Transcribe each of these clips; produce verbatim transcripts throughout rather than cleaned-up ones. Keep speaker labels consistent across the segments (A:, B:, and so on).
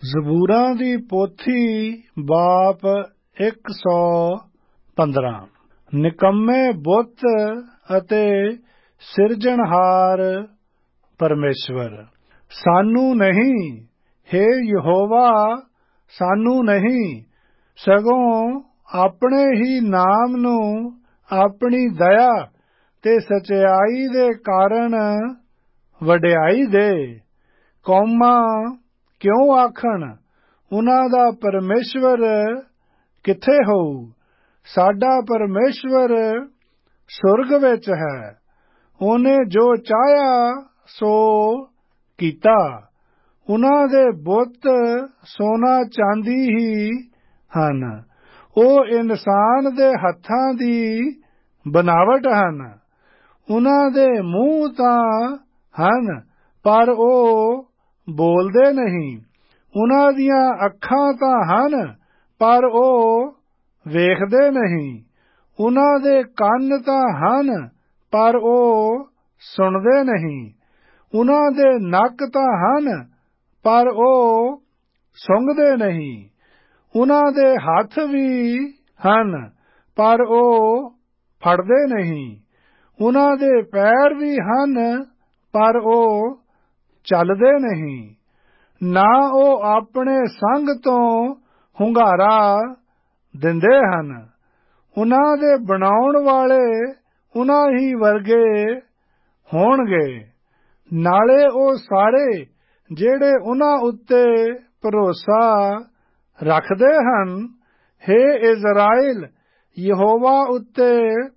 A: ਜ਼ਬੂਰਾਂ ਦੀ ਪੋਥੀ ਬਾਪ ਇੱਕ ਸੌ ਪੰਦਰਾਂ। ਨਿਕੰਮੇ ਬੁੱਤ ਅਤੇ ਸਿਰਜਣਹਾਰ ਪਰਮੇਸ਼ਵਰ। ਸਾਨੂੰ ਨਹੀਂ, ਹੇ ਯਹੋਵਾ, ਸਾਨੂੰ ਨਹੀਂ, ਸਗੋਂ ਆਪਣੇ ਹੀ ਨਾਮ ਨੂੰ ਆਪਣੀ ਦਇਆ ਤੇ ਸਚਾਈ ਦੇ ਕਾਰਨ ਵਡਿਆਈ ਦੇ। ਕੌਮਾਂ ਕਿਉਂ ਆਖਣ, ਉਨ੍ਹਾਂ ਦਾ ਪਰਮੇਸ਼ਵਰ ਕਿੱਥੇ ਹੋਊ? ਸਾਡਾ ਪਰਮੇਸ਼ਵਰ ਸੁਰਗ ਵਿੱਚ ਹੈ। ਉਹਨੇ ਜੋ ਚਾਹਿਆ ਸੋ ਕੀਤਾ। ਉਨ੍ਹਾਂ ਦੇ ਬੁੱਤ ਸੋਨਾ ਚਾਂਦੀ ਹੀ ਹਨ। ਉਹ ਇਨਸਾਨ ਦੇ ਹੱਥਾਂ ਦੀ ਬਨਾਵਟ ਹਨ। ਉਨ੍ਹਾਂ ਦੇ ਮੂੰਹ ਤਾਂ ਹਨ, ਪਰ ਉਹ ਬੋਲਦੇ ਨਹੀਂ। ਉਨ੍ਹਾਂ ਦੀਆਂ ਅੱਖਾਂ ਤਾਂ ਹਨ, ਪਰ ਉਹ ਵੇਖਦੇ ਨਹੀਂ। ਉਨ੍ਹਾਂ ਦੇ ਕੰਨ ਤਾਂ ਹਨ, ਪਰ ਉਹ ਸੁਣਦੇ ਨਹੀਂ। ਉਨ੍ਹਾਂ ਦੇ ਨੱਕ ਤਾਂ ਹਨ, ਪਰ ਉਹ ਸੁੰਘਦੇ ਨਹੀਂ। ਉਨ੍ਹਾਂ ਦੇ ਹੱਥ ਵੀ ਹਨ, ਪਰ ਉਹ ਫੜਦੇ ਨਹੀਂ। ਉਨ੍ਹਾਂ ਦੇ ਪੈਰ ਵੀ ਹਨ, ਪਰ ਉਹ ਚੱਲਦੇ ਨਹੀਂ। ਨਾ ਉਹ ਆਪਣੇ ਸੰਗ ਤੋਂ ਹੁੰਗਾਰਾ ਦਿੰਦੇ ਹਨ। ਉਨ੍ਹਾਂ ਦੇ ਬਣਾਉਣ ਵਾਲੇ ਉਨ੍ਹਾਂ ਹੀ ਵਰਗੇ ਹੋਣਗੇ। ਨਾਲੇ ਉਹ ਸਾਰੇ ਜਿਹੜੇ ਉਨ੍ਹਾਂ ਉੱਤੇ ਭਰੋਸਾ ਰੱਖਦੇ ਹਨ, ਹੇ ਇਜ਼ਰਾਈਲ, ਯਹੋਵਾ ਉੱਤੇ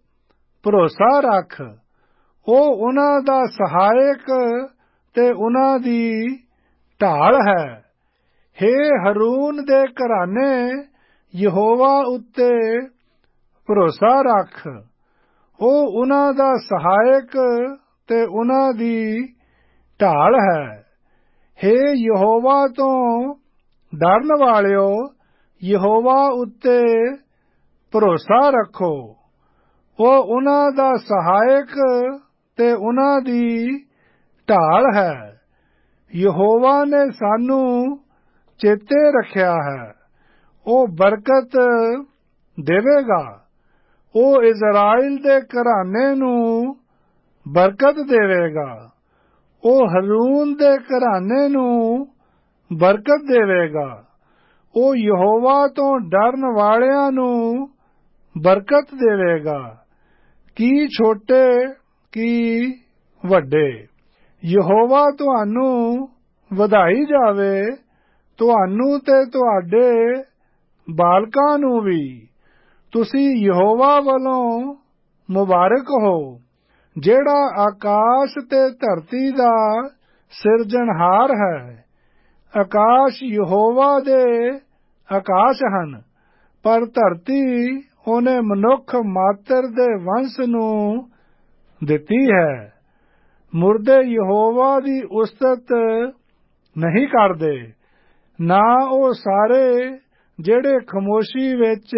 A: ਭਰੋਸਾ ਰੱਖ। ਉਹ ਉਨ੍ਹਾਂ ਦਾ ਸਹਾਇਕ ਤੇ ਉਨ੍ਹਾਂ ਦੀ ਢਾਲ ਹੈ। ਹੇ ਹਰੂਨ ਦੇ ਘਰਾਨੇ, ਯਹੋਵਾ ਉੱਤੇ ਭਰੋਸਾ ਰੱਖ। ਉਹ ਉਨ੍ਹਾਂ ਦਾ ਸਹਾਇਕ ਤੇ ਉਨ੍ਹਾਂ ਦੀ ਢਾਲ ਹੈ। ਹੇ ਯਹੋਵਾ ਤੋਂ ਡਰਨ ਵਾਲਿਓ, ਯਹੋਵਾ ਉੱਤੇ ਭਰੋਸਾ ਰੱਖੋ। ਉਹ ਉਨ੍ਹਾਂ ਦਾ ਸਹਾਇਕ ਤੇ ਉਨ੍ਹਾਂ ਦੀ ਢਾਲ ਹੈ। ਯਹੋਵਾ ਨੇ ਸਾਨੂੰ ਚੇਤੇ ਰੱਖਿਆ ਹੈ। ਉਹ ਬਰਕਤ ਦੇਵੇਗਾ। ਉਹ ਇਜ਼ਰਾਈਲ ਦੇ ਘਰਾਨੇ ਨੂੰ ਬਰਕਤ ਦੇਵੇਗਾ। ਉਹ ਹਰੂਨ ਦੇ ਘਰਾਨੇ ਨੂੰ ਬਰਕਤ ਦੇਵੇਗਾ। ਉਹ ਯਹੋਵਾ ਤੋਂ ਡਰਨ ਵਾਲਿਆਂ ਨੂੰ ਬਰਕਤ ਦੇਵੇਗਾ, ਕੀ ਛੋਟੇ ਕੀ ਵੱਡੇ। ਯਹੋਵਾ ਤੁਹਾਨੂੰ ਵਧਾਈ ਜਾਵੇ, ਤੁਹਾਨੂੰ ਤੇ ਤੁਹਾਡੇ ਬਾਲਕਾਂ ਨੂੰ ਵੀ। ਤੁਸੀਂ ਯਹੋਵਾ ਵੱਲੋਂ ਮੁਬਾਰਕ ਹੋ, ਜਿਹੜਾ ਆਕਾਸ਼ ਤੇ ਧਰਤੀ ਦਾ ਸਿਰਜਣਹਾਰ ਹੈ। ਆਕਾਸ਼ ਯਹੋਵਾ ਦੇ ਆਕਾਸ਼ ਹਨ, ਪਰ ਧਰਤੀ ਉਹਨੇ ਮਨੁੱਖ ਮਾਤਰ ਦੇ ਵੰਸ਼ ਨੂੰ ਦਿੱਤੀ ਹੈ। ਮੁਰਦੇ ਯਹੋਵਾ ਦੀ ਉਸਤਤ ਨਹੀਂ ਕਰਦੇ, ਨਾ ਉਹ ਸਾਰੇ ਜਿਹੜੇ ਖਾਮੋਸ਼ੀ ਵਿੱਚ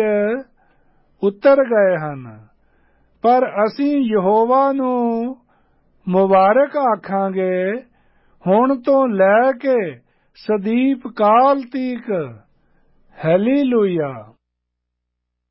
A: ਉਤਰ ਗਏ ਹਨ। ਪਰ ਅਸੀਂ ਯਹੋਵਾ ਨੂੰ ਮੁਬਾਰਕ ਆਖਾਂਗੇ, ਹੁਣ ਤੋਂ ਲੈ ਕੇ ਸਦੀਪ ਕਾਲ ਤੀਕ। ਹੈਲੀਲੂਇਆ।